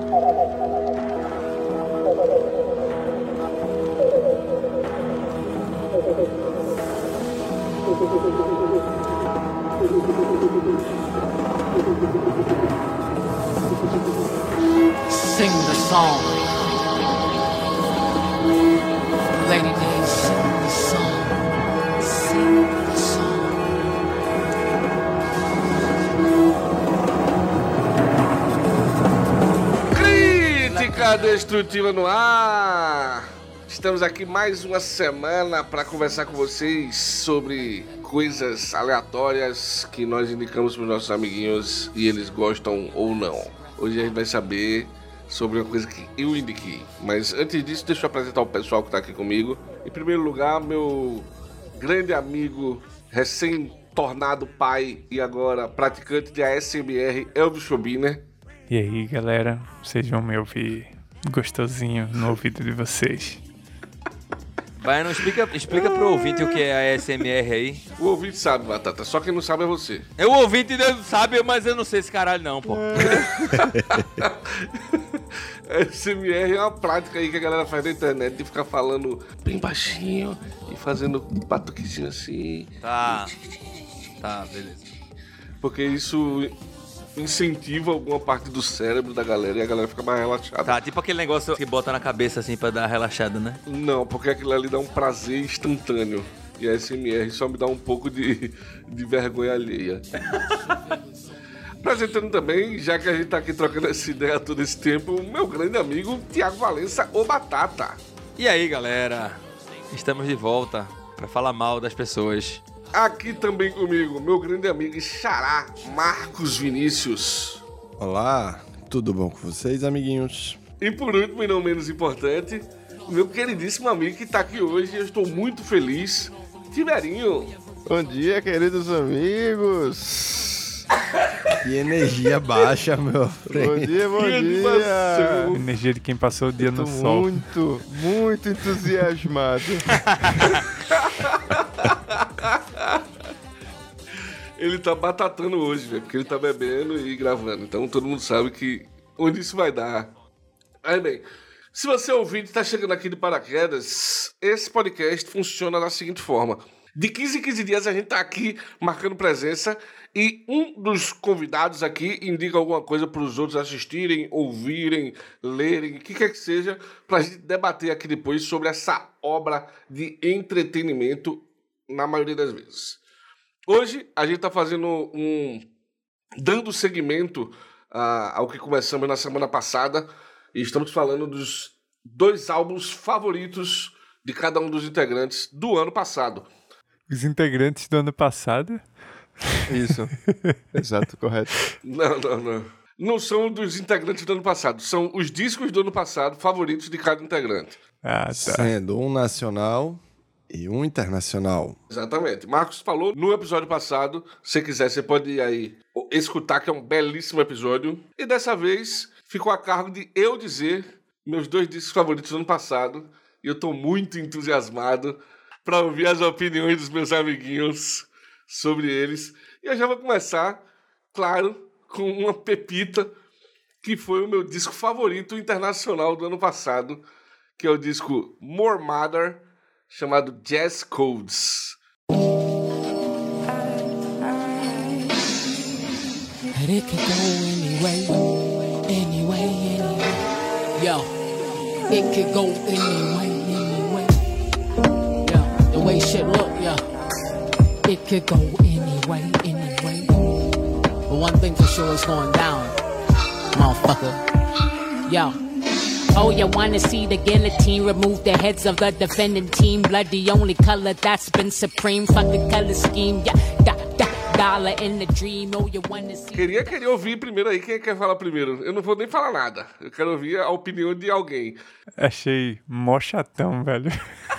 Sing the song. Lady Day, sing the song. Sing the song. Crítica Destrutiva no ar. Estamos aqui mais uma semana para conversar com vocês sobre coisas aleatórias que nós indicamos para os nossos amiguinhos e eles gostam ou não. Hoje a gente vai saber sobre uma coisa que eu indiquei. Mas antes disso, deixa eu apresentar o pessoal que está aqui comigo. Em primeiro lugar, meu grande amigo, recém-tornado pai e agora praticante de ASMR, Elvis Schobiner. E aí, galera, vocês vão me ouvir gostosinho no ouvido de vocês. Baiano, explica pro ouvinte o que é a ASMR aí. O ouvinte sabe, Batata, só quem não sabe é você. O ouvinte sabe, mas eu não sei esse caralho não, pô. ASMR é uma prática aí que a galera faz na internet de ficar falando bem baixinho e fazendo batuquezinho assim. Tá, beleza. Porque isso incentiva alguma parte do cérebro da galera e a galera fica mais relaxada. Tá, tipo aquele negócio que bota na cabeça assim pra dar relaxada, né? Não, porque aquilo ali dá um prazer instantâneo. E a ASMR só me dá um pouco de vergonha alheia. Apresentando também, já que a gente tá aqui trocando essa ideia todo esse tempo, o meu grande amigo Thiago Valença, o Batata. E aí, galera? Estamos de volta pra falar mal das pessoas. Aqui também comigo, meu grande amigo e xará, Marcos Vinícius. Olá, tudo bom com vocês, amiguinhos? E por último, e não menos importante, o meu queridíssimo amigo que tá aqui hoje, eu estou muito feliz, Tiberinho. Bom dia, queridos amigos. Que energia baixa, meu friend. Bom dia. Energia de quem passou o dia no sol. Muito entusiasmado. Ele tá batatando hoje, velho, porque ele tá bebendo e gravando. Então todo mundo sabe que onde isso vai dar. Aí bem, se você ouvinte tá chegando aqui de paraquedas, esse podcast funciona da seguinte forma. De 15 em 15 dias a gente tá aqui marcando presença e um dos convidados aqui indica alguma coisa para os outros assistirem, ouvirem, lerem, o que quer que seja, pra gente debater aqui depois sobre essa obra de entretenimento na maioria das vezes. Hoje a gente está fazendo dando seguimento ao que começamos na semana passada e estamos falando dos 2 álbuns favoritos de cada um dos integrantes do ano passado. Os integrantes do ano passado? Isso, exato, correto. Não. Não são dos integrantes do ano passado, são os discos do ano passado favoritos de cada integrante. Ah, tá. Sendo um nacional e um internacional. Exatamente. Marcos falou no episódio passado, se quiser você pode ir aí escutar, que é um belíssimo episódio. E dessa vez ficou a cargo de eu dizer meus 2 discos favoritos do ano passado. E eu tô muito entusiasmado para ouvir as opiniões dos meus amiguinhos sobre eles. E eu já vou começar, claro, com uma pepita que foi o meu disco favorito internacional do ano passado, que é o disco More Mother, chamado Jazz Codes. It could go anyway. Yo, it could go anyway. Yo, the way shit look, yo. It could go anyway. But one thing for sure is going down, motherfucker. Yo. Oh, you wanna see the guillotine remove the heads of the defending team? Blood, the only color that's been supreme. Fuck the color scheme, yeah. Dollar in the dream. Oh, you wanna see. Queria ouvir primeiro aí. Quem quer falar primeiro? Eu não vou nem falar nada. Eu quero ouvir a opinião de alguém. Achei mó chatão, velho.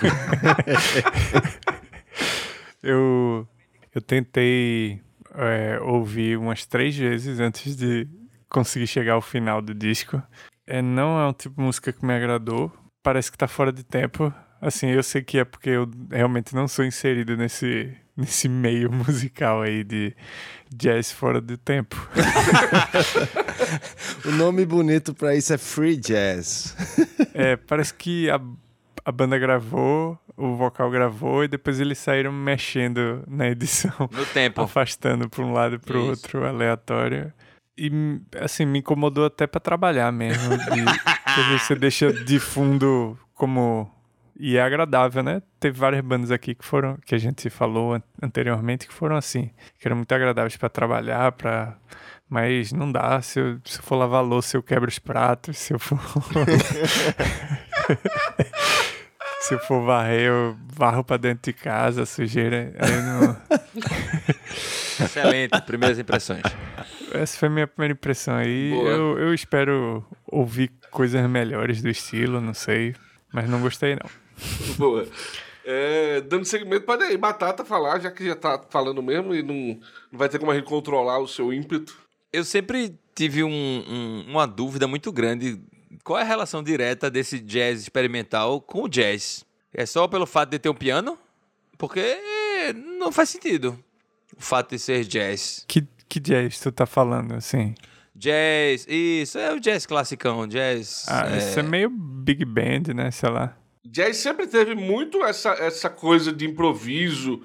Eu tentei ouvir umas 3 vezes antes de conseguir chegar ao final do disco. Não é um tipo de música que me agradou. Parece que tá fora de tempo. Assim, eu sei que é porque eu realmente não sou inserido nesse meio musical aí de jazz fora do tempo. O nome bonito pra isso é Free Jazz. Parece que a banda gravou, o vocal gravou e depois eles saíram mexendo na edição. No tempo. Afastando pra um lado e pro outro, aleatório. E, assim, me incomodou até pra trabalhar mesmo. Porque você deixa de fundo como... E é agradável, né? Teve várias bandas aqui que a gente falou anteriormente que foram assim. Que eram muito agradáveis pra trabalhar, mas não dá. Se eu for lavar louça, eu quebro os pratos. Se eu for... Se eu for varrer, eu varro pra dentro de casa, a sujeira. Aí não... Excelente, primeiras impressões. Essa foi a minha primeira impressão aí. Eu espero ouvir coisas melhores do estilo, não sei. Mas não gostei, não. Boa. Dando seguimento, pode aí, Batata falar, já que já tá falando mesmo e não vai ter como a gente controlar o seu ímpeto. Eu sempre tive uma dúvida muito grande. Qual é a relação direta desse jazz experimental com o jazz? É só pelo fato de ter um piano? Porque não faz sentido o fato de ser jazz. Que jazz tu tá falando, assim? Jazz, isso, é o jazz classicão, jazz... Isso é meio big band, né, sei lá. Jazz sempre teve muito essa coisa de improviso,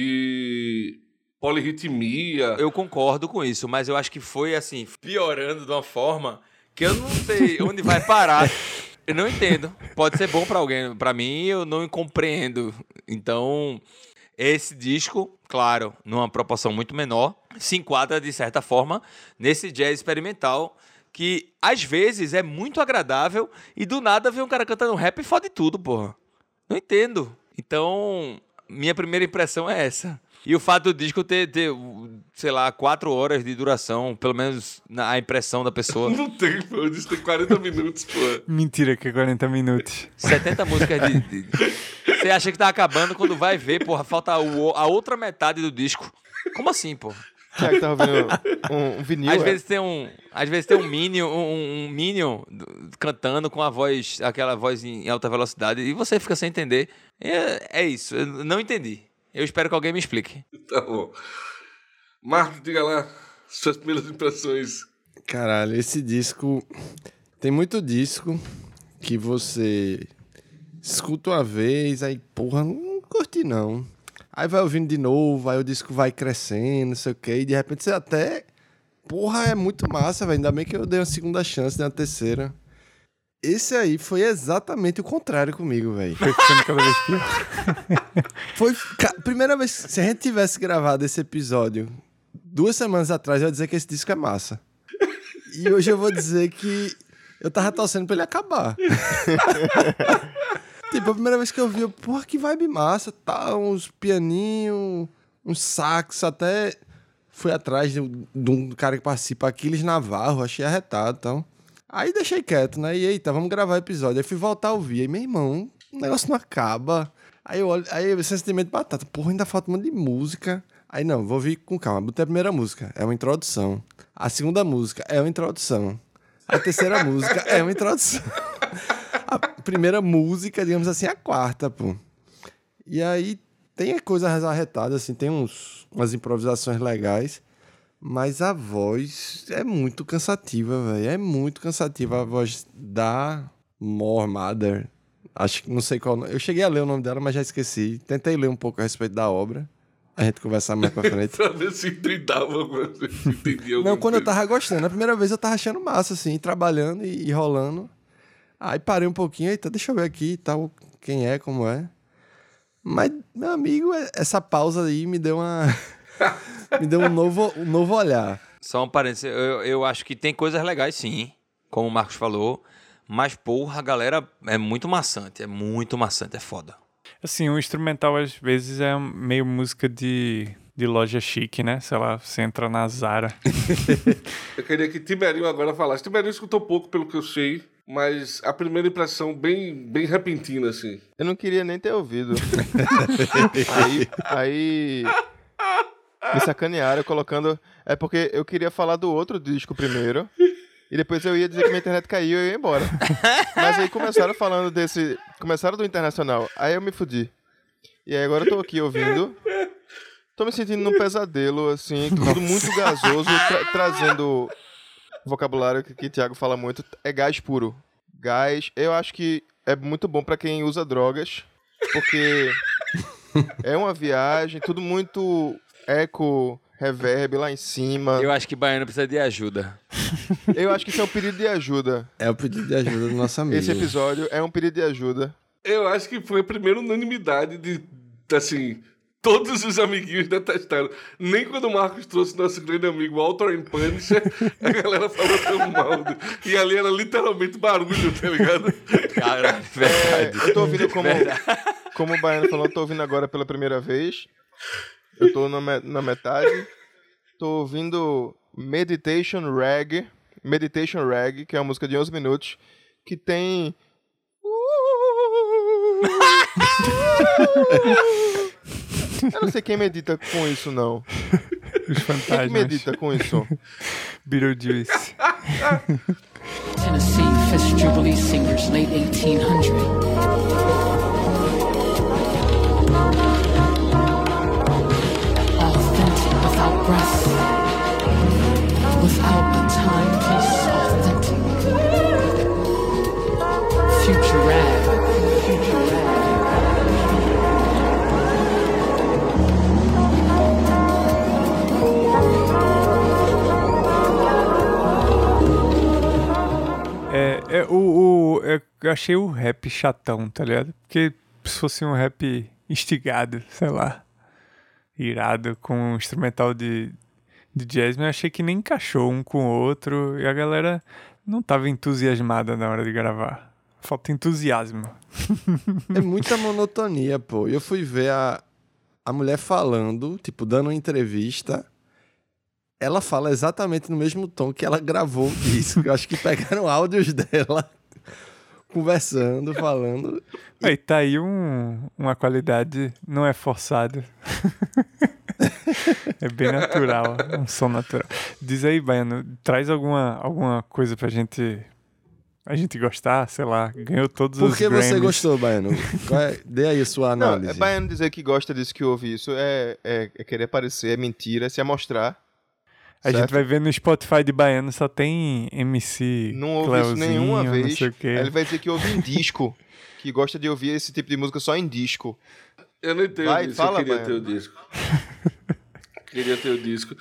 de polirritmia. Eu concordo com isso, mas eu acho que foi, assim, piorando de uma forma que eu não sei onde vai parar. Eu não entendo. Pode ser bom pra alguém, pra mim eu não compreendo. Então, esse disco, claro, numa proporção muito menor, se enquadra, de certa forma, nesse jazz experimental que, às vezes, é muito agradável e, do nada, vem um cara cantando rap e fode tudo, porra. Não entendo. Então, minha primeira impressão é essa. E o fato do disco ter, sei lá, 4 horas de duração, pelo menos a impressão da pessoa. Não tem, pô. O disco tem 40 minutos, pô. Mentira que é 40 minutos. 70 músicas de... Você acha que tá acabando, quando vai ver, porra, falta a outra metade do disco. Como assim, porra? Será que tá ouvindo um vinil? Às vezes tem um Minion cantando com aquela voz em alta velocidade, e você fica sem entender. É isso, eu não entendi. Eu espero que alguém me explique. Tá bom. Marcos, diga lá suas primeiras impressões. Caralho, esse disco... Tem muito disco que você escuta uma vez, aí, porra, não curti não. Aí vai ouvindo de novo, aí o disco vai crescendo, não sei o quê, e de repente você até... Porra, é muito massa, velho. Ainda bem que eu dei uma segunda chance, dei uma terceira. Esse aí foi exatamente o contrário comigo, velho. Foi ficando cada vez pior. Foi... Primeira vez... Se a gente tivesse gravado esse episódio 2 semanas atrás, eu ia dizer que esse disco é massa. E hoje eu vou dizer que eu tava torcendo pra ele acabar. Tipo, a primeira vez que eu vi, porra, que vibe massa, tá, uns pianinhos, uns sax, até fui atrás de um cara que participa, Aquiles Navarro, achei arretado, então. Aí deixei quieto, né, e eita, vamos gravar o episódio. Aí fui voltar a ouvir, aí, meu irmão, o negócio não acaba. Aí eu olho, aí o sentimento de batata, porra, ainda falta um monte de música. Aí não, vou ouvir com calma, botei a primeira música, é uma introdução. A segunda música é uma introdução. A terceira música é uma introdução. A primeira música, digamos assim, é a quarta, pô. E aí tem coisas arretadas, assim, tem umas improvisações legais, mas a voz é muito cansativa, velho. É muito cansativa a voz da More Mother. Acho que não sei qual nome. Eu cheguei a ler o nome dela, mas já esqueci. Tentei ler um pouco a respeito da obra. A gente conversar mais pra frente. Pra ver se entendava, se entendia alguma Não, quando eu coisa. tava gostando. A primeira vez eu tava achando massa, assim, trabalhando e rolando. Aí parei um pouquinho, eita, deixa eu ver aqui e tal, quem é, como é. Mas, meu amigo, essa pausa aí me deu me deu um novo olhar. Só um parênteses, eu acho que tem coisas legais, sim, como o Marcos falou, mas, porra, a galera é muito maçante, é foda. Assim, o instrumental às vezes é meio música de loja chique, né? Sei lá, você entra na Zara. Eu queria que Tiberinho agora falasse. Tiberinho escutou pouco, pelo que eu sei, mas a primeira impressão bem repentina, assim. Eu não queria nem ter ouvido. aí me sacanearam colocando... É porque eu queria falar do outro disco primeiro, e depois eu ia dizer que minha internet caiu e eu ia embora. Mas aí começaram falando desse Começaram do internacional, aí eu me fudi. E aí agora eu tô aqui ouvindo. Tô me sentindo num pesadelo, assim, tudo muito gasoso, trazendo vocabulário que o Thiago fala muito, é gás puro. Gás, eu acho que é muito bom pra quem usa drogas, porque é uma viagem, tudo muito eco, reverb lá em cima. Eu acho que Baiano precisa de ajuda. Eu acho que isso é um pedido de ajuda. É o pedido de ajuda do nosso amigo. Esse episódio é um pedido de ajuda. Eu acho que foi a primeira unanimidade de, assim, todos os amiguinhos detestaram. Nem quando o Marcos trouxe nosso grande amigo Author and Punisher, a galera falou tão mal. E ali era literalmente barulho, tá ligado? Caralho, verdade. Eu tô ouvindo como o Baiano falou, eu tô ouvindo agora pela primeira vez. Eu tô na metade. Tô ouvindo Meditation Rag, que é uma música de 11 minutos, que tem... Eu não sei quem medita com isso, não. Os Quem fantasmas. que medita com isso? Beetlejuice. Tennessee Fish Jubilee Singers, late 1800. Authentic without breath, without a timepiece. Authentic. Future rag. Eu achei o rap chatão, tá ligado? Porque se fosse um rap instigado, sei lá, irado, com um instrumental de jazz, mas eu achei que nem encaixou um com o outro e a galera não tava entusiasmada na hora de gravar. Falta entusiasmo. É muita monotonia, pô. Eu fui ver a mulher falando, tipo, dando uma entrevista. Ela fala exatamente no mesmo tom que ela gravou o disco. Eu acho que pegaram áudios dela conversando, falando. Aí tá aí uma qualidade, não é forçada. É bem natural, um som natural. Diz aí, Baiano, traz alguma coisa pra gente gostar, sei lá, ganhou todos os Por que Grammys. você gostou, Baiano? Dê aí a sua Não, análise. é Baiano dizer que gosta disso, que ouve isso, é querer parecer, é mentira, é se amostrar. A certo? gente vai ver no Spotify de Baiano, só tem MC Não ouve isso Cleozinho, nenhuma não vez. sei o quê. Aí ele vai dizer que ouve em disco, que gosta de ouvir esse tipo de música só em disco. Eu não entendo Vai, isso, fala, eu queria Baiano. ter o disco. Queria ter o disco.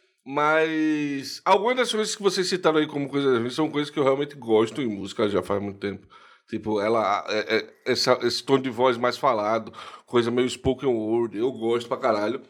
Mas algumas das coisas que vocês citaram aí como coisas ruins são coisas que eu realmente gosto em música já faz muito tempo. Tipo, ela, esse tom de voz mais falado, coisa meio spoken word, eu gosto pra caralho.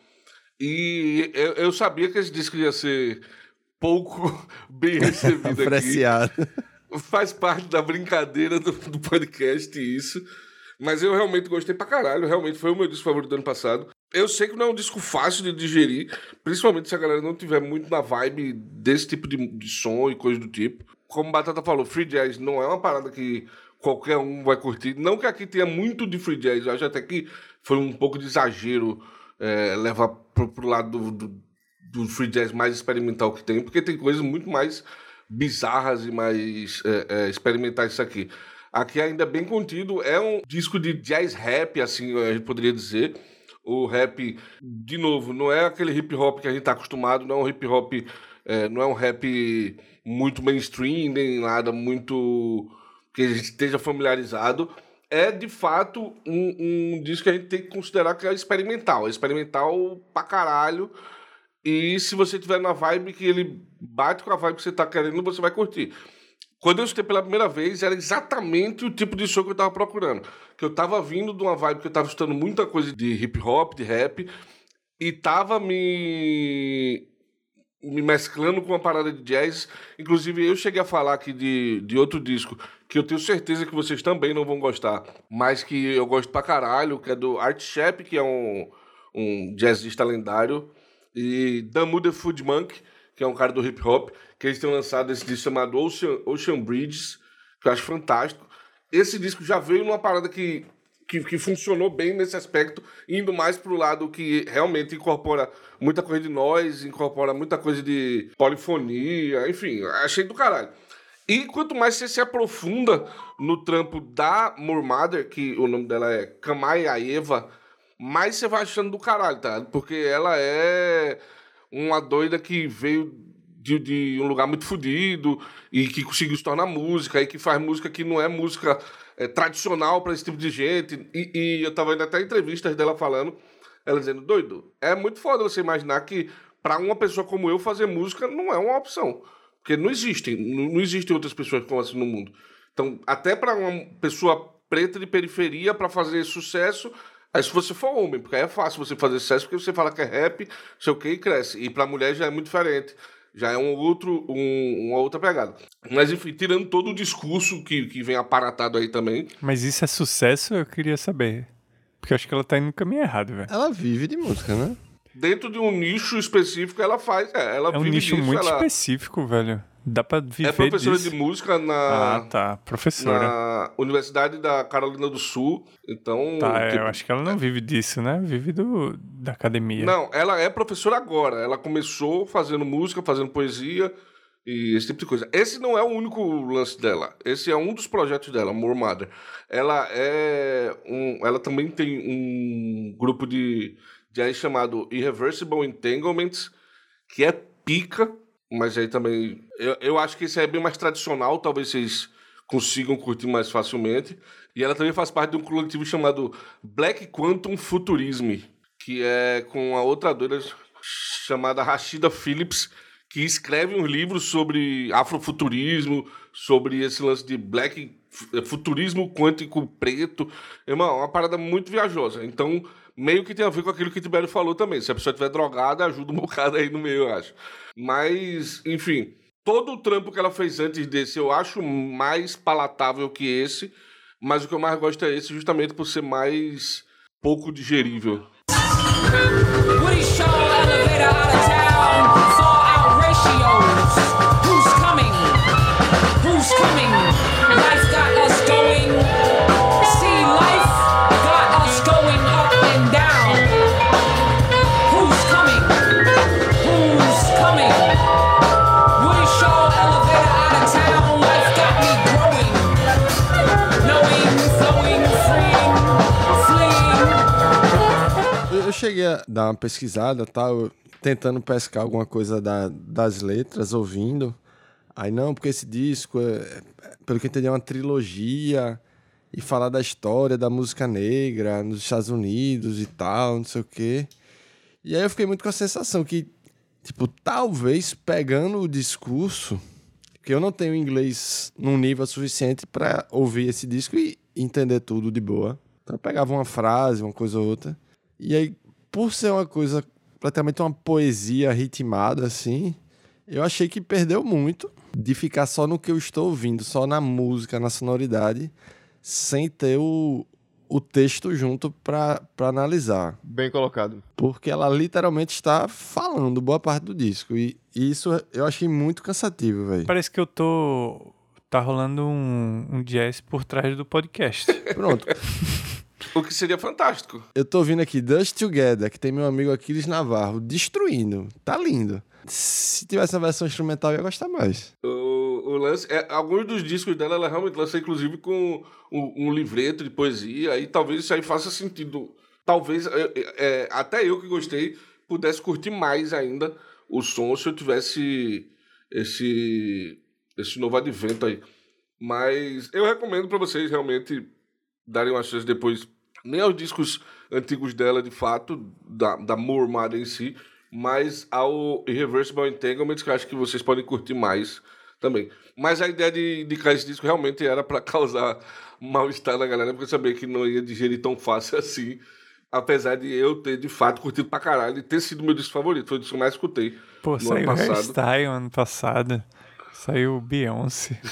E eu sabia que esse disco ia ser pouco bem recebido aqui. Apreciado. Faz parte da brincadeira do podcast isso. Mas eu realmente gostei pra caralho. Realmente foi o meu disco favorito do ano passado. Eu sei que não é um disco fácil de digerir, principalmente se a galera não tiver muito na vibe desse tipo de som e coisa do tipo. Como Batata falou, free jazz não é uma parada que qualquer um vai curtir. Não que aqui tenha muito de free jazz, eu acho até que foi um pouco de exagero levar pro lado do free jazz mais experimental que tem, porque tem coisas muito mais bizarras e mais experimentais isso aqui. Aqui ainda é bem contido, é um disco de jazz rap, assim, a gente poderia dizer. O rap, de novo, não é aquele hip hop que a gente tá acostumado, não é um hip hop, não é um rap muito mainstream, nem nada muito que a gente esteja familiarizado. É, de fato, um disco que a gente tem que considerar que é experimental. É experimental pra caralho. E se você tiver na vibe que ele bate com a vibe que você tá querendo, você vai curtir. Quando eu escutei pela primeira vez, era exatamente o tipo de som que eu tava procurando. Que eu tava vindo de uma vibe que eu tava escutando muita coisa de hip hop, de rap, e tava me mesclando com uma parada de jazz. Inclusive, eu cheguei a falar aqui de outro disco, que eu tenho certeza que vocês também não vão gostar, mas que eu gosto pra caralho, que é do Art Shep, que é um jazzista lendário, e Damu the Food Monk, que é um cara do hip hop, que eles têm lançado esse disco chamado Ocean Bridges, que eu acho fantástico. Esse disco já veio numa parada que funcionou bem nesse aspecto, indo mais pro lado que realmente incorpora muita coisa de noise, incorpora muita coisa de polifonia, enfim, achei do caralho. E quanto mais você se aprofunda no trampo da Mother, que o nome dela é Kamayaeva, mais você vai achando do caralho, tá? Porque ela é uma doida que veio de um lugar muito fodido e que conseguiu se tornar música e que faz música que não é música tradicional pra esse tipo de gente. E eu tava vendo até entrevistas dela falando, ela dizendo, doido, é muito foda você imaginar que pra uma pessoa como eu fazer música não é uma opção. Porque não existem outras pessoas como assim no mundo. Então, até pra uma pessoa preta de periferia pra fazer sucesso, aí se você for homem, porque aí é fácil você fazer sucesso, porque você fala que é rap, sei o que, e cresce. E pra mulher já é muito diferente. Já é uma outra pegada. Mas, enfim, tirando todo o discurso que vem aparatado aí também. Mas isso é sucesso? Eu queria saber. Porque eu acho que ela tá indo no caminho errado, velho. Ela vive de música, né? Dentro de um nicho específico, ela faz. Ela É um vive nicho disso, muito ela específico, velho. Dá pra viver é professora disso. de música Ah, tá. Professora. na Universidade da Carolina do Sul. Então. Tá, eu acho que ela não vive disso, né? Vive da academia. Não, ela é professora agora. Ela começou fazendo música, fazendo poesia e esse tipo de coisa. Esse não é o único lance dela. Esse é um dos projetos dela, Mother. Ela também tem um grupo de jazz chamado Irreversible Entanglements, que é pica, mas aí também... Eu acho que esse é bem mais tradicional, talvez vocês consigam curtir mais facilmente. E ela também faz parte de um coletivo chamado Black Quantum Futurism, que é com a outra doida chamada Rashida Phillips, que escreve uns livros sobre afrofuturismo, sobre esse lance de black futurismo quântico preto. É uma parada muito viajosa. Então, meio que tem a ver com aquilo que o Tibério falou também. Se a pessoa estiver drogada, ajuda um bocado aí no meio, eu acho. Mas, enfim, todo o trampo que ela fez antes desse eu acho mais palatável que esse, mas o que eu mais gosto é esse, justamente por ser mais pouco digerível. Woody Shaw, elevator out of town, fall out ratios. Who's coming? Who's coming? Life got us going. See, life got us going up and down. Who's coming? Who's coming? Woody Shaw, elevator out of town, life got me growing. Knowing, flowing, freeing, fleeing. Eu cheguei a dar uma pesquisada, tal, tentando pescar alguma coisa das letras, ouvindo. Aí não, porque esse disco, pelo que eu entendi, é uma trilogia e falar da história da música negra nos Estados Unidos e tal, não sei o quê. E aí eu fiquei muito com a sensação que, tipo, talvez pegando o discurso, porque eu não tenho inglês num nível suficiente para ouvir esse disco e entender tudo de boa. Então eu pegava uma frase, uma coisa ou outra. E aí, por ser uma coisa, praticamente uma poesia ritmada, assim, eu achei que perdeu muito de ficar só no que eu estou ouvindo, só na música, na sonoridade, sem ter o texto junto para analisar. Bem colocado. Porque ela literalmente está falando boa parte do disco. E isso eu achei muito cansativo, velho. Parece que eu tô... Tá rolando um jazz por trás do podcast. Pronto. O que seria fantástico. Eu tô ouvindo aqui Dust Together, que tem meu amigo Aquiles Navarro, destruindo. Tá lindo. Se tivesse a versão instrumental, eu ia gostar mais. O lance alguns dos discos dela, ela realmente lança, inclusive, com um livreto de poesia, e talvez isso aí faça sentido. Talvez, até eu que gostei, pudesse curtir mais ainda o som se eu tivesse esse novo advento aí. Mas eu recomendo pra vocês realmente darem uma chance depois, nem aos discos antigos dela, de fato, da Mother em si, mas ao Irreversible Entanglements, que eu acho que vocês podem curtir mais também. Mas a ideia de indicar esse disco realmente era para causar mal-estar na galera, porque eu sabia que não ia digerir tão fácil assim, apesar de eu ter, de fato, curtido pra caralho e ter sido meu disco favorito. Foi o disco que eu mais escutei. Pô, no saiu ano passado. Hairstyle ano passado. Saiu Beyoncé.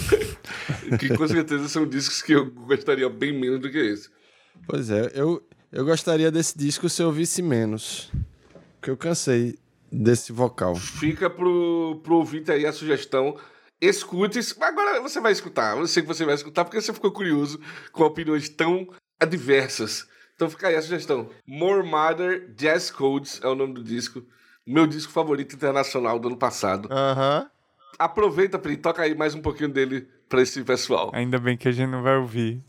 Que com certeza são discos que eu gostaria bem menos do que esse. Pois é, eu gostaria desse disco se eu ouvisse menos. Porque eu cansei desse vocal. Fica pro ouvinte aí a sugestão. Escute. Agora você vai escutar. Eu sei que você vai escutar porque você ficou curioso com opiniões tão adversas. Então fica aí a sugestão. Mother Jazz Codes é o nome do disco. Meu disco favorito internacional do ano passado. Aham. Aproveita, Pri, toca aí mais um pouquinho dele pra esse pessoal. Ainda bem que a gente não vai ouvir.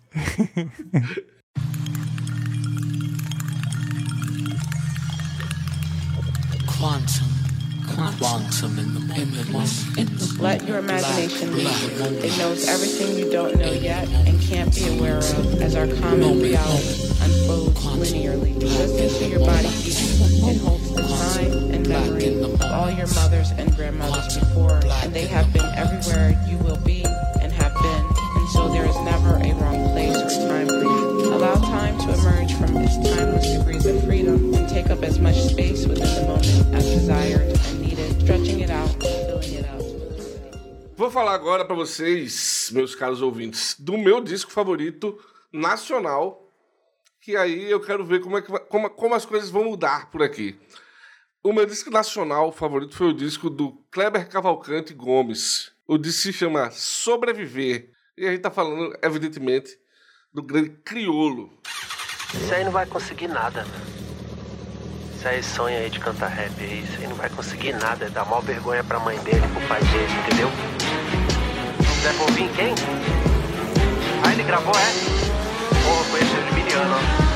Quantum in the moment. Let your imagination lead. It knows everything you don't know yet and can't be aware of as our common reality unfolds linearly. Listen to your body beat. It holds the time and memory of all your mothers and grandmothers before, and they have been everywhere you will be and have been, and so there is never a wrong place or time for you. Allow time to emerge from its timeless degrees of freedom and take up as much space within the moment as desired and needed, stretching it out, filling it out. Vou falar agora pra vocês, meus caros ouvintes, do meu disco favorito nacional, que aí eu quero ver como as coisas vão mudar por aqui. O meu disco nacional favorito foi o disco do Kleber Cavalcante Gomes. O disco se chama Sobreviver. E a gente tá falando, evidentemente, do grande Criolo. Isso aí não vai conseguir nada, né? Isso aí sonha aí de cantar rap aí, isso aí não vai conseguir nada, é dar maior vergonha pra mãe dele, pro pai dele, entendeu? Zé Povinho quem? Ah, ele gravou, é? Porra, conheceu de Miliano, ó.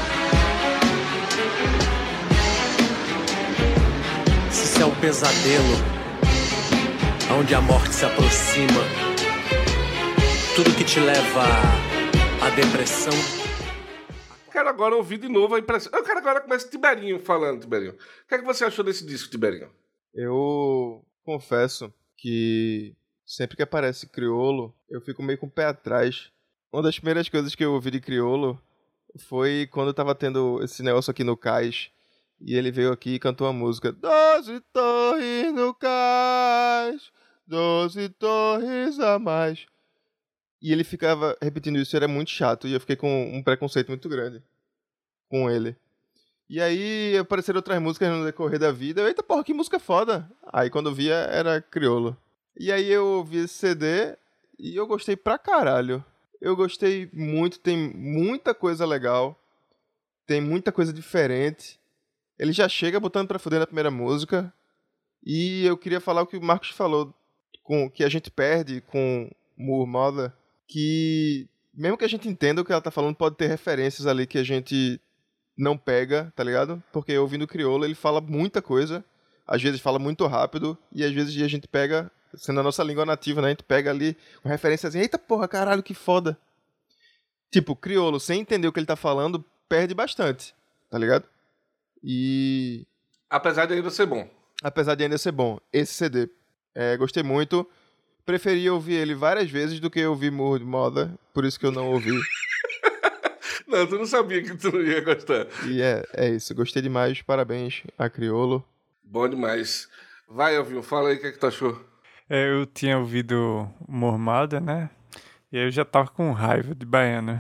Se isso é um pesadelo, onde a morte se aproxima, tudo que te leva à depressão. Quero agora ouvir de novo a impressão. Eu quero agora começar Tiberinho falando, Tiberinho. O que é que você achou desse disco, Tiberinho? Eu confesso que sempre que aparece Criolo, eu fico meio com o pé atrás. Uma das primeiras coisas que eu ouvi de Criolo foi quando eu tava tendo esse negócio aqui no Cais. E ele veio aqui e cantou a música 12 torres no Cais, 12 torres a mais. E ele ficava repetindo isso, era muito chato. E eu fiquei com um preconceito muito grande com ele. E aí apareceram outras músicas no decorrer da vida. Eu, eita porra, que música foda. Aí quando eu via, era Criolo. E aí eu ouvi esse CD e eu gostei pra caralho. Eu gostei muito, tem muita coisa legal. Tem muita coisa diferente. Ele já chega botando pra fuder na primeira música. E eu queria falar o que o Marcos falou, que a gente perde com Moor Mother, que mesmo que a gente entenda o que ela tá falando, pode ter referências ali que a gente não pega, tá ligado? Porque ouvindo o Criolo, ele fala muita coisa, às vezes fala muito rápido, e às vezes a gente pega, sendo a nossa língua nativa, né? A gente pega ali uma referência assim, eita porra, caralho, que foda. Tipo, Criolo, sem entender o que ele tá falando, perde bastante, tá ligado? E... Apesar de ainda ser bom. Apesar de ainda ser bom. Esse CD, gostei muito. Preferi ouvir ele várias vezes do que ouvir Moor Mother, por isso que eu não ouvi. Não, tu não sabia que tu não ia gostar. E é isso, gostei demais, parabéns a Criolo. Bom demais. Vai, Elvinho, fala aí o que é que tu achou. Eu tinha ouvido Mormada, né? E aí eu já tava com raiva de Baiano.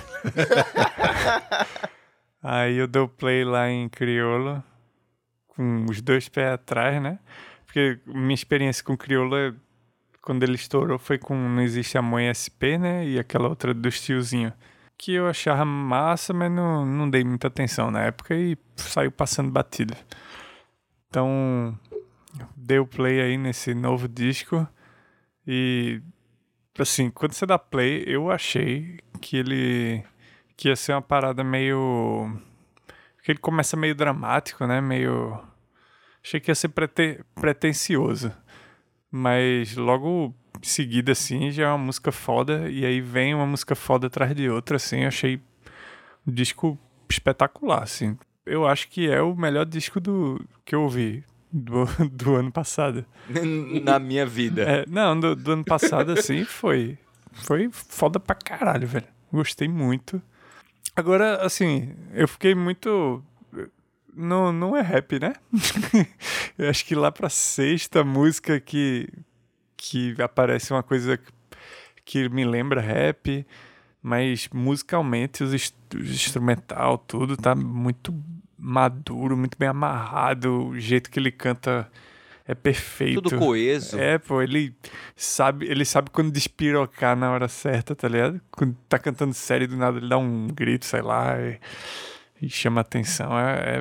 Aí eu dei o play lá em Criolo, com os dois pés atrás, né? Porque minha experiência com Criolo, quando ele estourou, foi com Não Existe Amor em SP, né? E aquela outra dos tiozinhos. Que eu achava massa, mas não dei muita atenção na época e saiu passando batido. Então, dei o play aí nesse novo disco e, assim, quando você dá play, eu achei que ia ser uma parada meio... que ele começa meio dramático, né? Meio... Achei que ia ser pretencioso. Mas logo em seguida, assim, já é uma música foda. E aí vem uma música foda atrás de outra, assim. Eu achei um disco espetacular, assim. Eu acho que é o melhor disco que eu ouvi do ano passado. Na minha vida. Não, do ano passado, assim, foi foda pra caralho, velho. Gostei muito. Agora, assim, eu fiquei muito... Não é rap, né? Eu acho que lá pra sexta música que aparece uma coisa que me lembra rap, mas musicalmente os instrumental, tudo tá muito maduro, muito bem amarrado, o jeito que ele canta é perfeito. Tudo coeso. Pô, ele sabe quando despirocar na hora certa, tá ligado? Quando tá cantando sério, do nada ele dá um grito, sei lá, e chama atenção.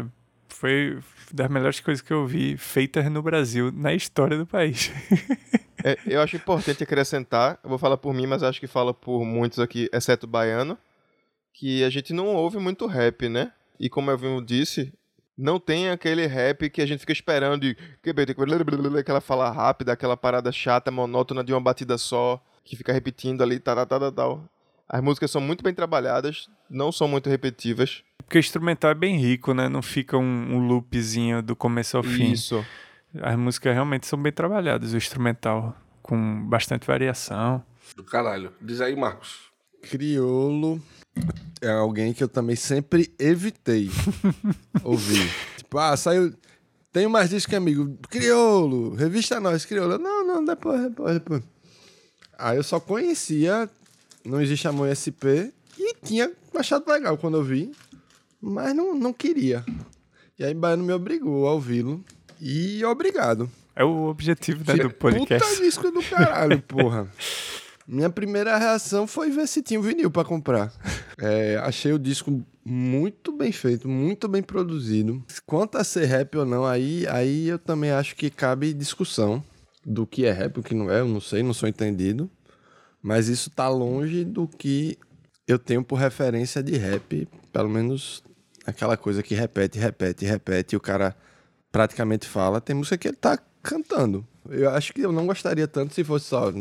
Foi das melhores coisas que eu vi feitas no Brasil, na história do país. Eu acho importante acrescentar, eu vou falar por mim, mas acho que fala por muitos aqui, exceto o baiano, que a gente não ouve muito rap, né? E como eu disse, não tem aquele rap que a gente fica esperando de aquela fala rápida, aquela parada chata, monótona de uma batida só, que fica repetindo ali, tal. As músicas são muito bem trabalhadas, não são muito repetitivas. Porque o instrumental é bem rico, né? Não fica um loopzinho do começo ao fim. Isso. As músicas realmente são bem trabalhadas, o instrumental, com bastante variação. Do caralho. Diz aí, Marcos. Criolo é alguém que eu também sempre evitei ouvir. Tipo, saiu... Tenho mais disco que amigo. Criolo, revista nós, Criolo. Não, depois. Aí eu só conhecia Não Existe Amor em SP e tinha achado legal quando eu vi, mas não queria. E aí Baiano me obrigou a ouvi-lo e obrigado. É o objetivo, né, do podcast. Puta disco do caralho, porra. Minha primeira reação foi ver se tinha um vinil pra comprar. Achei o disco muito bem feito, muito bem produzido. Quanto a ser rap ou não, aí eu também acho que cabe discussão do que é rap, o que não é, eu não sei, não sou entendido. Mas isso tá longe do que eu tenho por referência de rap, pelo menos aquela coisa que repete, e o cara praticamente fala. Tem música que ele tá cantando. Eu acho que eu não gostaria tanto se fosse só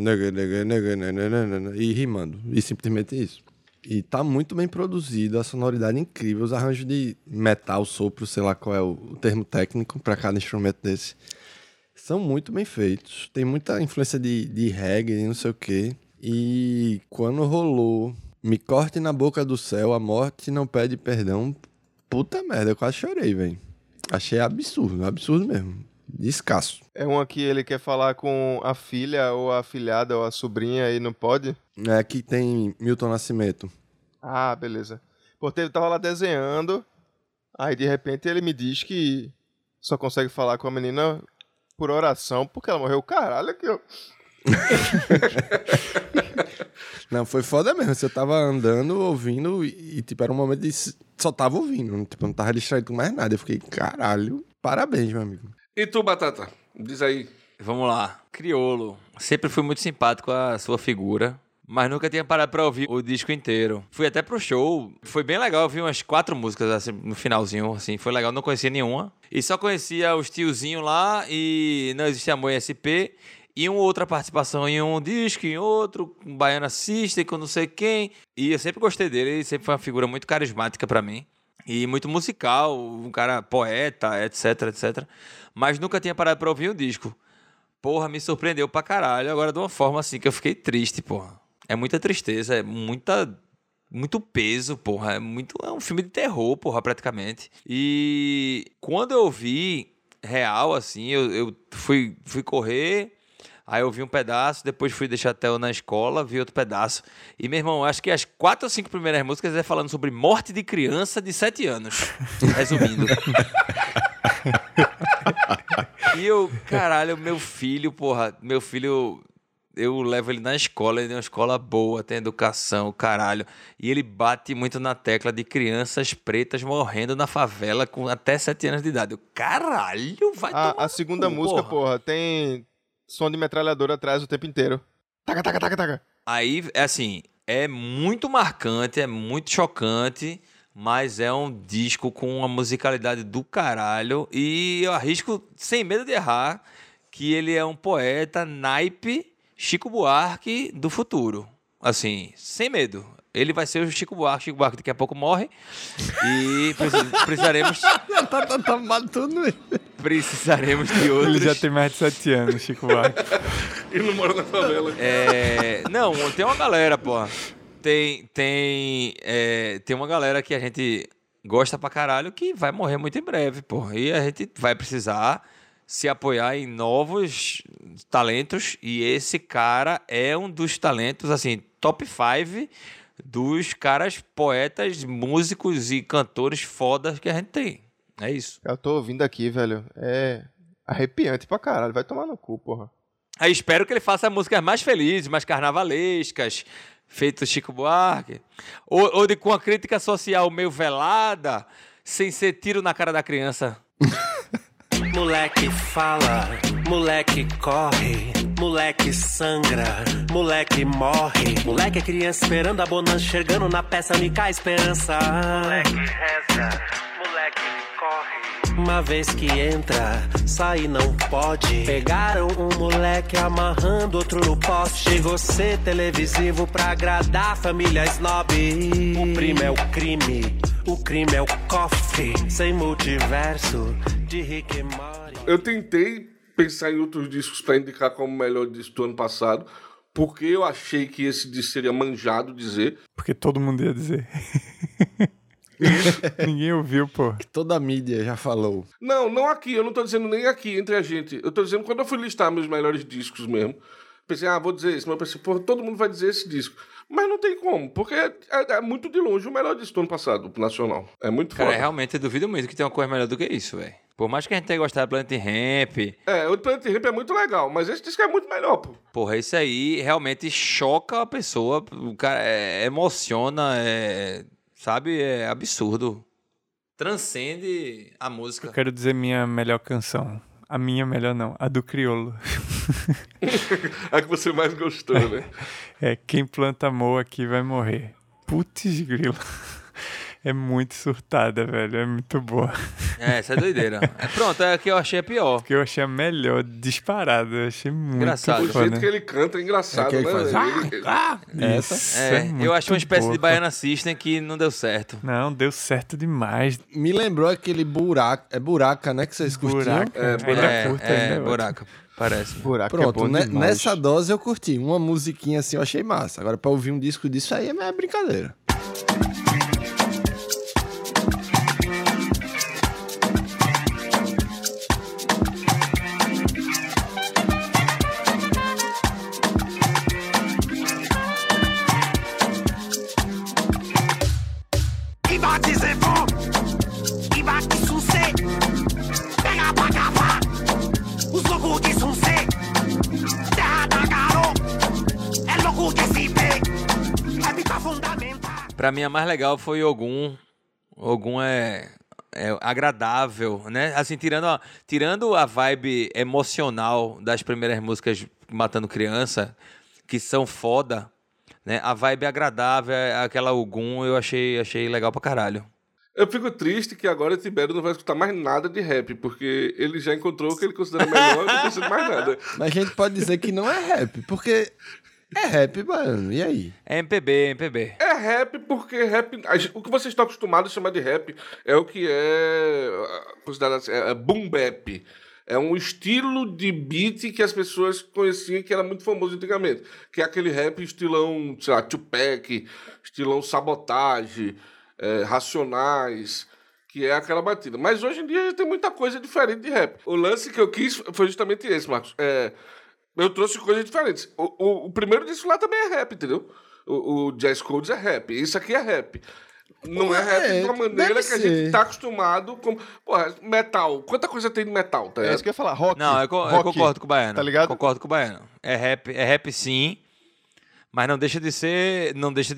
e rimando, e simplesmente isso. E tá muito bem produzido, a sonoridade incrível, os arranjos de metal, sopro, sei lá qual é o termo técnico para cada instrumento desse, são muito bem feitos. Tem muita influência de reggae, não sei o quê. E quando rolou Me Corte na Boca do Céu, a morte não pede perdão, puta merda, eu quase chorei, velho. Achei absurdo mesmo. Escasso. É uma que ele quer falar com a filha, ou a afilhada, ou a sobrinha, e não pode? É que tem Milton Nascimento. Ah, beleza. Pô, ele tava lá desenhando, aí de repente ele me diz que só consegue falar com a menina por oração, porque ela morreu. Caralho, que eu... Não, foi foda mesmo. Você tava andando, ouvindo, e tipo, era um momento de... Só tava ouvindo, tipo, não tava distraído com mais nada. Eu fiquei, caralho, parabéns, meu amigo. E tu, Batata? Diz aí. Vamos lá. Criolo. Sempre fui muito simpático com a sua figura, mas nunca tinha parado pra ouvir o disco inteiro. Fui até pro show. Foi bem legal. Eu vi umas 4 músicas assim, no finalzinho. Assim, foi legal. Não conhecia nenhuma. E só conhecia os tiozinhos lá e Não Existe Amor em SP. E uma outra participação em um disco, em outro, um Baiana System, com não sei quem. E eu sempre gostei dele. Ele sempre foi uma figura muito carismática pra mim. E muito musical, um cara poeta, etc. Mas nunca tinha parado pra ouvir um disco. Porra, me surpreendeu pra caralho. Agora de uma forma assim que eu fiquei triste, porra. É muita tristeza, é muito peso, porra. É um filme de terror, porra, praticamente. E quando eu vi real, assim, eu fui correr... Aí eu vi um pedaço, depois fui deixar até na escola, vi outro pedaço. E, meu irmão, acho que as 4 ou 5 primeiras músicas é falando sobre morte de criança de 7 anos. Resumindo. E eu, caralho, meu filho, eu levo ele na escola, ele tem uma escola boa, tem educação, caralho. E ele bate muito na tecla de crianças pretas morrendo na favela com até 7 anos de idade. Eu, caralho, vai tomar A segunda música, porra, tem... som de metralhadora atrás o tempo inteiro. Taca. Aí, assim, é muito marcante, é muito chocante, mas é um disco com uma musicalidade do caralho. E eu arrisco, sem medo de errar, que ele é um poeta naipe Chico Buarque do futuro. Assim, sem medo. Ele vai ser o Chico Buarque. Chico Buarque daqui a pouco morre. E precisaremos... tá matando ele. Precisaremos de outros... Ele já tem mais de 7 anos, Chico Buarque. E não mora na favela. Não, tem uma galera, porra. Tem uma galera que a gente gosta pra caralho que vai morrer muito em breve, porra. E a gente vai precisar se apoiar em novos talentos. E esse cara é um dos talentos, assim, top 5... dos caras poetas, músicos e cantores fodas que a gente tem. É isso. Eu tô ouvindo aqui, velho. É arrepiante pra caralho. Vai tomar no cu, porra. Aí espero que ele faça músicas mais felizes, mais carnavalescas, feito Chico Buarque. Ou com a crítica social meio velada, sem ser tiro na cara da criança. Moleque fala, moleque corre, Moleque sangra, moleque morre. Moleque é criança esperando a bonança, chegando na peça, me cai esperança. Moleque reza, moleque corre. Uma vez que entra, sair não pode. Pegaram um moleque amarrando outro no poste. Chegou ser televisivo pra agradar a família snob. O primo é o crime é o cofre. Sem multiverso de Rick e Morty. Eu tentei pensar em outros discos pra indicar como o melhor disco do ano passado, porque eu achei que esse disco seria manjado dizer. Porque todo mundo ia dizer. Ninguém ouviu, pô. Toda a mídia já falou. Não aqui, eu não tô dizendo nem aqui entre a gente. Eu tô dizendo quando eu fui listar meus melhores discos mesmo. Pensei, vou dizer esse, mas eu pensei, pô, todo mundo vai dizer esse disco. Mas não tem como, porque é muito de longe o melhor disco do ano passado, nacional. É muito Cara, foda. realmente eu duvido muito que tenha uma coisa melhor do que isso, velho. Por mais que a gente tenha gostado do Planet Ramp. O Planet Ramp é muito legal, mas esse disco é muito melhor, pô. Porra, isso aí realmente choca a pessoa. O cara emociona, sabe? É absurdo. Transcende a música. Eu quero dizer minha melhor canção. A minha melhor não, a do Criolo. A que você mais gostou, né? Quem planta amor aqui vai morrer. Putz, grilo. É muito surtada, velho. É muito boa. Essa é doideira. Pronto, é a que eu achei a pior. Porque eu achei a melhor disparada. Eu achei muito engraçado. O jeito que ele canta é engraçado, que ele né? faz. Essa eu achei uma espécie boa, de Baiana System que não deu certo. Não, deu certo demais. Me lembrou aquele buraco. É buraca, né? Que vocês curtiam? Buraca. Buraca. Parece. Buraco Pronto, é bom demais. nessa dose eu curti. Uma musiquinha assim eu achei massa. Agora pra ouvir um disco disso aí é brincadeira. Pra mim, a mais legal foi Ogum. Ogum é agradável, né? Assim, tirando a vibe emocional das primeiras músicas Matando Criança, que são foda, né? A vibe agradável, aquela Ogum, eu achei legal pra caralho. Eu fico triste que agora o Tibério não vai escutar mais nada de rap, porque ele já encontrou o que ele considera melhor e não precisa de mais nada. Mas a gente pode dizer que não é rap, porque é rap, mano. E aí? É MPB. É rap porque rap... O que vocês estão acostumados a chamar de rap é o que é considerado assim, boom bap. É um estilo de beat que as pessoas conheciam que era muito famoso antigamente. Que é aquele rap estilão, sei lá, Tupac, estilão Sabotage, Racionais, que é aquela batida. Mas hoje em dia tem muita coisa diferente de rap. O lance que eu quis foi justamente esse, Marcos. Eu trouxe coisas diferentes. O primeiro disco lá também é rap, entendeu? O Jazz Codes é rap. Isso aqui é rap. Não é rap de uma maneira que a gente tá acostumado com... Porra, metal. Quanta coisa tem de metal, tá ligado? É isso que eu ia falar, rock. Não, eu concordo com o Baiano. Tá ligado? Concordo com o Baiano. É rap sim, mas não deixa de ser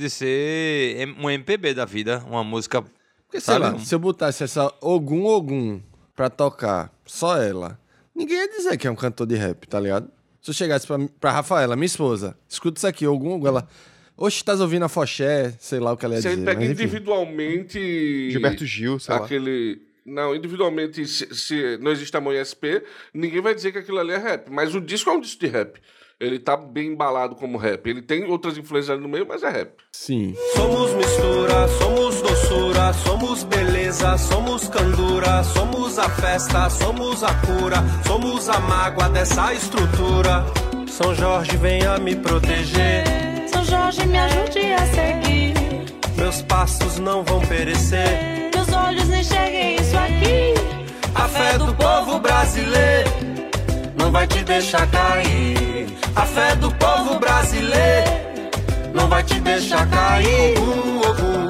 um MPB da vida, uma música... Porque, sei lá, se eu botasse essa Ogum pra tocar, só ela, ninguém ia dizer que é um cantor de rap, tá ligado? Se eu chegasse pra Rafaela, minha esposa, escuta isso aqui, Ogum, ela... Oxe, estás ouvindo a Foché, sei lá o que ela ia dizer. Se a gente pega mas, enfim. individualmente... Gilberto Gil, sei lá. Não, individualmente, se não existe tamanho SP, ninguém vai dizer que aquilo ali é rap. Mas o disco é um disco de rap. Ele tá bem embalado como rap. Ele tem outras influências ali no meio, mas é rap. Sim. Somos mistura, somos doçura, somos beleza, somos candura, somos a festa, somos a cura, somos a mágoa dessa estrutura. São Jorge, venha me proteger. São Jorge, me ajude a seguir. Meus passos não vão perecer. Meus olhos não enxerguem isso aqui. A fé do povo brasileiro não vai te deixar cair. A fé do povo brasileiro não vai te deixar cair. Ogum,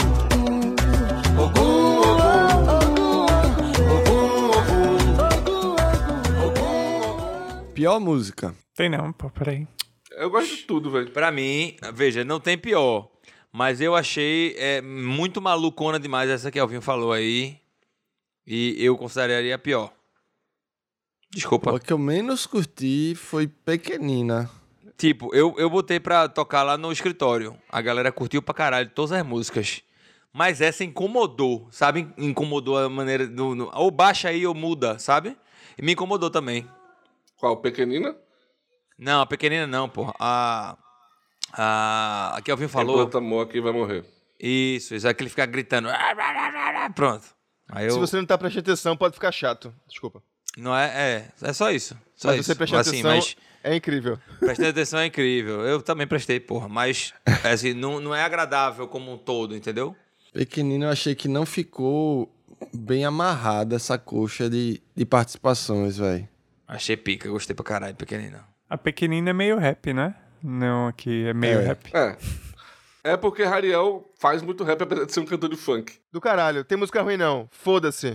Ogum, Ogum. Pior música. Tem não, pô, peraí. Eu gosto de tudo, velho. Pra mim, veja, não tem pior. Mas eu achei muito malucona demais essa que Alvinho falou aí. E eu consideraria a pior. Desculpa. O que eu menos curti foi Pequenina. Tipo, eu botei pra tocar lá no escritório. A galera curtiu pra caralho todas as músicas. Mas essa incomodou, sabe? Incomodou a maneira do... Ou baixa aí ou muda, sabe? E me incomodou também. Qual? Pequenina? Não, a Pequenina não, pô. A que Alvin falou... Quem planta amor aqui vai morrer. Isso, é que ele fica gritando. Pronto. Aí Se você não tá prestando atenção, pode ficar chato. Desculpa. Não é só isso. Só mas isso. você prestando assim, atenção, é incrível. Prestando atenção é incrível. Eu também prestei, porra. Mas assim, não é agradável como um todo, entendeu? Pequenina, eu achei que não ficou bem amarrada essa coxa de participações, velho. Achei pica, gostei pra caralho, Pequenina. A Pequenina é meio rap, né? Não, aqui é meio rap. É porque Rariel faz muito rap, apesar de ser um cantor de funk. Do caralho, tem música ruim não. Foda-se.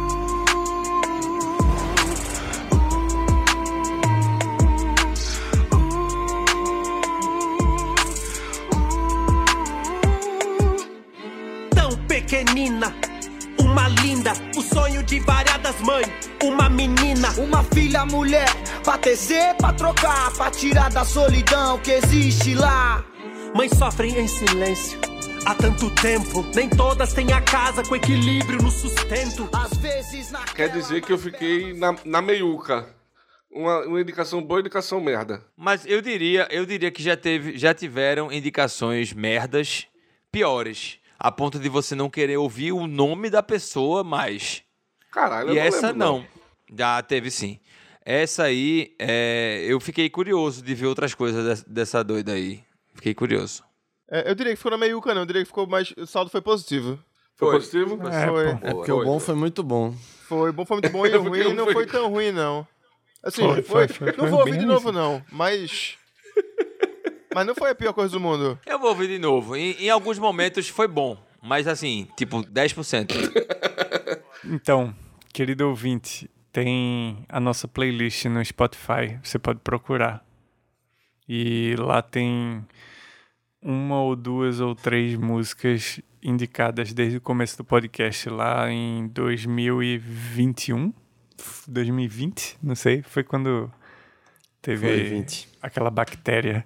Pequenina, uma linda, o sonho de variadas mães, uma menina, uma filha mulher, pra tecer, pra trocar, pra tirar da solidão que existe lá. Mães sofrem em silêncio há tanto tempo, nem todas têm a casa com equilíbrio no sustento. Às vezes na Quer dizer que eu fiquei na meiuca. Uma indicação boa, indicação merda. Mas eu diria que já tiveram indicações merdas piores. A ponto de você não querer ouvir o nome da pessoa mais. Caralho, e eu essa lembro, não. Já teve sim. Essa aí, eu fiquei curioso de ver outras coisas dessa doida aí. Fiquei curioso. Eu diria que ficou na meiuca, não. Eu diria que ficou mais... O saldo foi positivo. Foi positivo? Foi. Porque o bom foi muito bom. Foi muito bom e o ruim não foi tão ruim, não. Assim, foi não vou ouvir de novo, não. Mas não foi a pior coisa do mundo. Eu vou ouvir de novo. Em alguns momentos foi bom. Mas assim, tipo, 10%. Então, querido ouvinte, tem a nossa playlist no Spotify. Você pode procurar. E lá tem 1 ou 2 ou 3 músicas indicadas desde o começo do podcast, lá em 2021, 2020, não sei, foi quando teve aquela bactéria.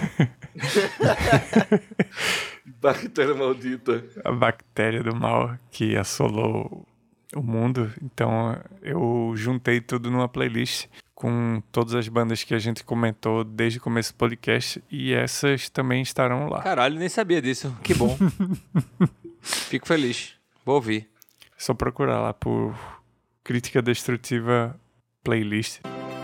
Bactéria maldita. A bactéria do mal que assolou o mundo. Então eu juntei tudo numa playlist com todas as bandas que a gente comentou desde o começo do podcast, e essas também estarão lá. Caralho, nem sabia disso. Que bom. Fico feliz. Vou ouvir. É só procurar lá por Crítica Destrutiva Playlist.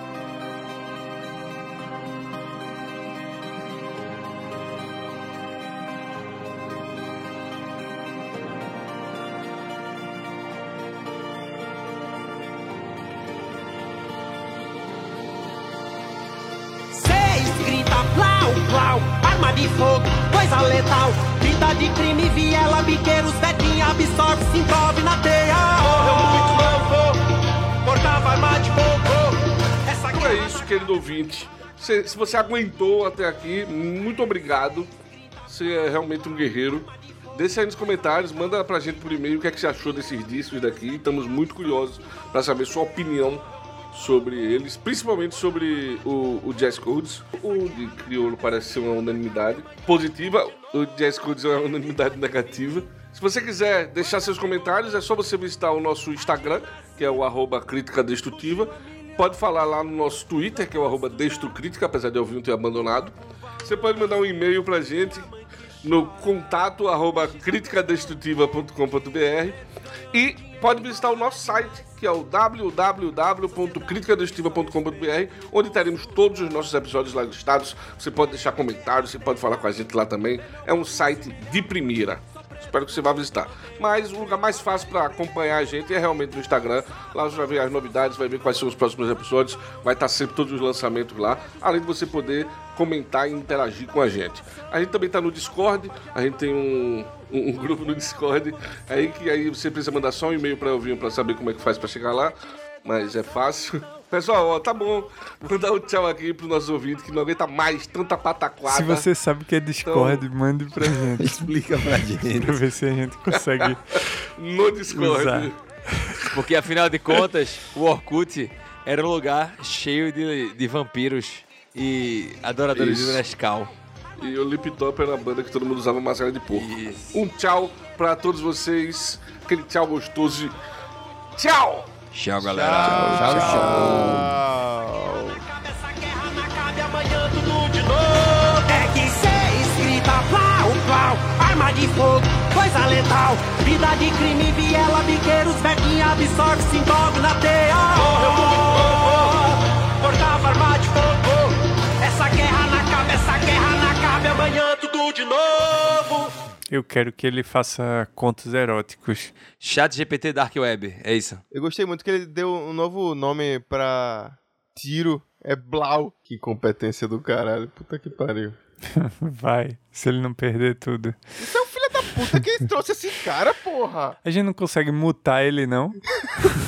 Arma de fogo, coisa letal, vida de crime, viela, biqueiros, vetinha, absorve, se envolve na teia. Morreu muito novo, portava arma de fogo. Então é isso, querido ouvinte. Se você aguentou até aqui, muito obrigado. Você é realmente um guerreiro. Deixa aí nos comentários, manda pra gente por e-mail o que é que você achou desses discos daqui. Estamos muito curiosos pra saber sua opinião sobre eles, principalmente sobre o Jazz Codes. O de Criolo parece ser uma unanimidade positiva, o Jazz Codes é uma unanimidade negativa. Se você quiser deixar seus comentários, é só você visitar o nosso Instagram, que é o @CríticaDestrutiva. Pode falar lá no nosso Twitter, que é o @DestruCrítica, apesar de eu vir ter abandonado. Você pode mandar um e-mail pra gente no contato @criticadestrutiva.com.br e pode visitar o nosso site, que é o www.criticadestrutiva.com.br, onde teremos todos os nossos episódios lá listados. Você pode deixar comentários, você pode falar com a gente lá também. É um site de primeira. Espero que você vá visitar. Mas o lugar mais fácil para acompanhar a gente é realmente no Instagram. Lá você vai ver as novidades, vai ver quais são os próximos episódios. Vai estar sempre todos os lançamentos lá. Além de você poder comentar e interagir com a gente. A gente também está no Discord. A gente tem um grupo no Discord. Aí você precisa mandar só um e-mail para eu vir para saber como é que faz para chegar lá. Mas é fácil. Pessoal, ó, tá bom. Vou dar um tchau aqui pros nossos ouvintes que não aguenta mais tanta pataquada. Se você sabe o que é Discord, então mande pra gente. Explica pra gente. Pra ver se a gente consegue no Discord. usar. Porque, afinal de contas, o Orkut era um lugar cheio de vampiros e adoradores Isso. de Nescau. E o Lip Top era a banda que todo mundo usava máscara de porco. Isso. Um tchau pra todos vocês. Aquele tchau gostoso de... Tchau! Tchau, galera. É que cê escrita plau, plau, arma de fogo, coisa letal. Vida de crime, viela, biqueiros, verguinha, absorve, se envolve na teia. Portava arma de fogo, essa guerra na cabe, amanhã tudo de novo. Eu quero que ele faça contos eróticos. Chat GPT Dark Web, é isso. Eu gostei muito que ele deu um novo nome pra tiro. É Blau. Que competência do caralho. Puta que pariu. Vai, se ele não perder tudo. Você é um filho da puta que trouxe esse cara, porra. A gente não consegue mutar ele, não?